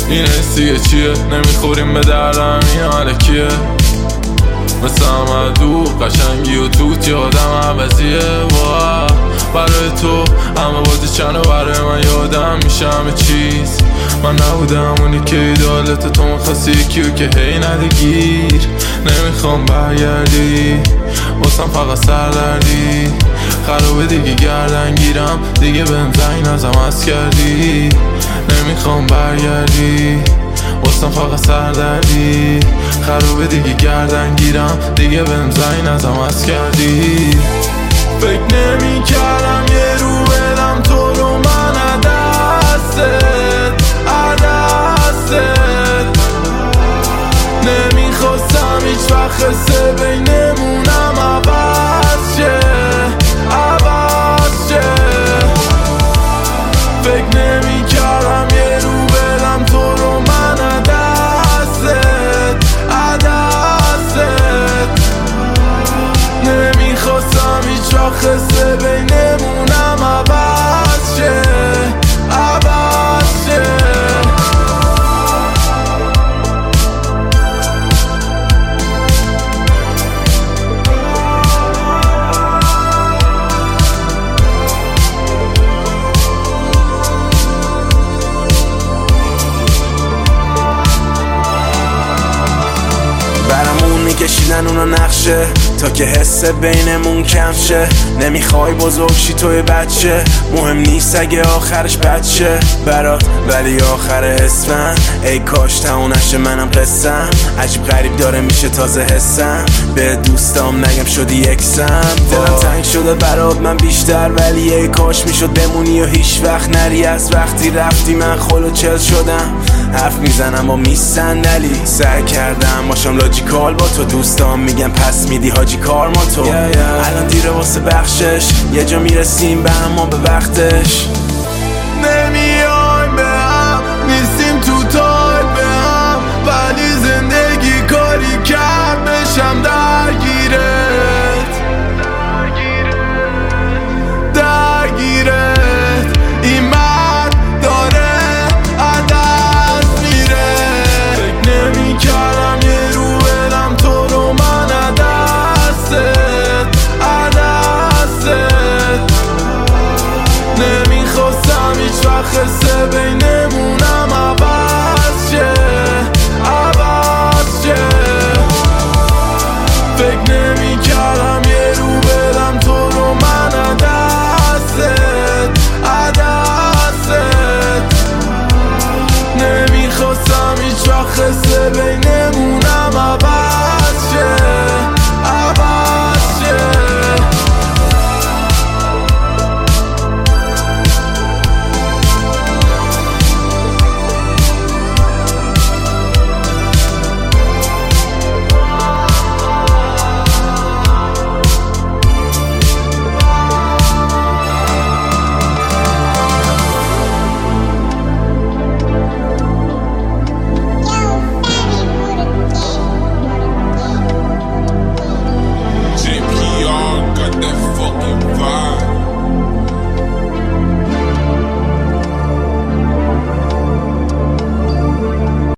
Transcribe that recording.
این حسیه چیه؟ نمیخوریم به دردم این علکیه مثل همه قشنگی و توت یادم عوضیه برای تو همه بازی چند و برای من یادم میشه همه چیز من نبودم اونی که ایدالت تو میخواستی یکیو که هی نده گیر نمیخوام برگردی واسم فقط سردردی خرابه دیگه گردن گیرم دیگه بهم زنگ نزم از کردی نمیخوام برگردی واسم فقط سردردی خرابه دیگه گردن گیرم دیگه بهم زنگ نزم از کردی فکر نمی کردم یه رو بدم تو رو من عدستت نمیخواستم هیچ وقت خسته بینمونم عوض شه فکر نمی کردم یه رو بدم تو رو من عدستت نمیخواستم هیچ وقت خسته بینمونم عوض شه برامون میکشیدن اونا نقشه تا که حس بینمون کم شه نمیخوای بزرگ شی توی بچه مهم نیست اگه آخرش بچه برات ولی آخر اسفن ای کاش تمونشه منم قصم عجیب غریب داره میشه تازه حسم به دوستام نگم شدی یکسم دلم تنگ شده برات من بیشتر ولی ای کاش میشد بمونی و هیچ وقت نری از وقتی رفتی من خلو چل شدم حرف میزنم با میصندلی سعی کردم باشم لاجیکال با تو دوستام میگم پس میدی حاجی کار ما تو الان دیره واسه بخشش یه جا میرسیم به اما به وقتش نمیایم به هم نیستیم تو تایپ به هم ولی زندگی کاری کرد بشم درگیرت این مرد داره عدد میره فکر نمی کردم یه رو بدم تو رو من عدستت نمیخواستم هیچ وقت خسته بینه